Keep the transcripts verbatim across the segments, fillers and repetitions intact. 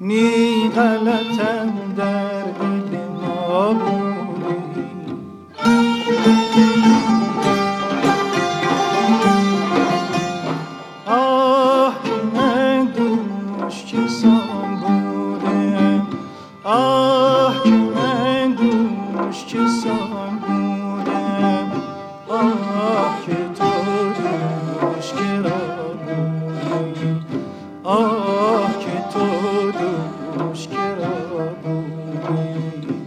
نی غلطم در دل ما بودی. آه من دوش که سان بودم، آه که من دوش که سان بودم، آه که تو دوش که را بودی، آه که تو دوش که را بودی.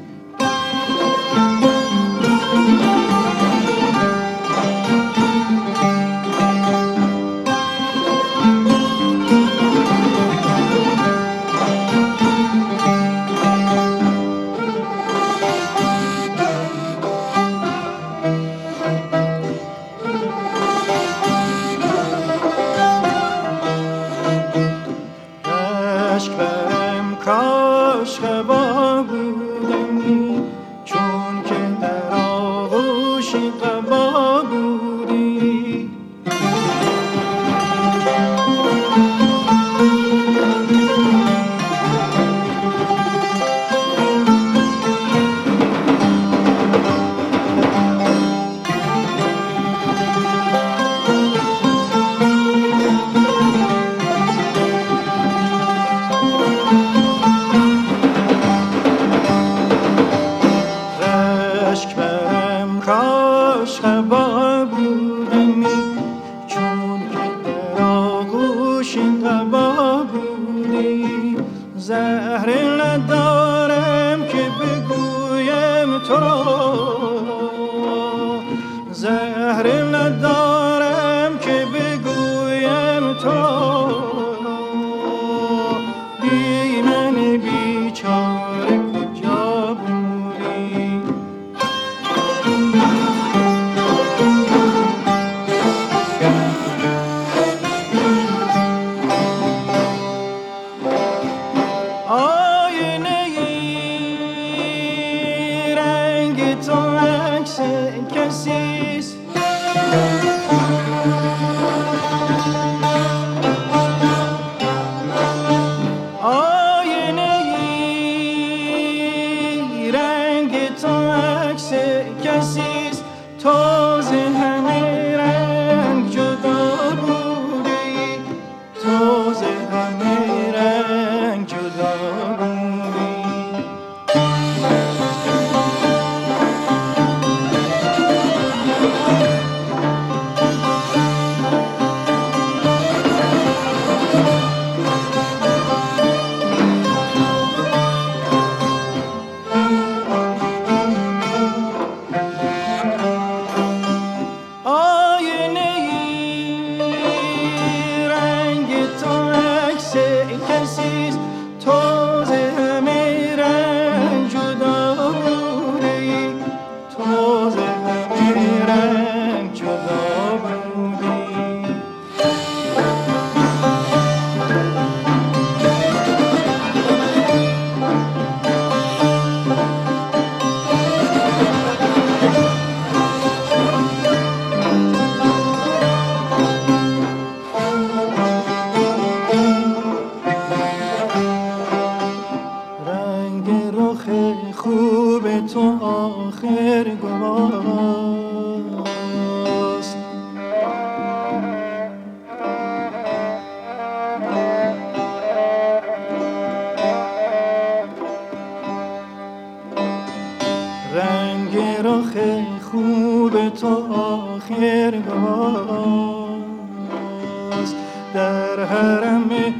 اشک برم کاش قبا بودمی، چون که در آغوش قبا بودی. اشک برم کاش قبا بودمی، چون که در آغوش قبا بودی. زهر ندارم که بگویم تو را، زهر ندارم که بگویم تو را. بی من بیچاره کجا بودی؟ آینه رنگ تو عکس کسیست، آینه رنگ تو عکس کسیست. تو ز همه رنگ جدا بودی، تو ز همه رنگ جدا بودی. آینه رنگ تو عکس کسیست، تو ز همه رنگ جدا بودی، تو ز همه رنگ جدا بودی. رنگ رخ خوب تو آخر گواست، رنگ رخ خوب تو آخر گواست. در حرم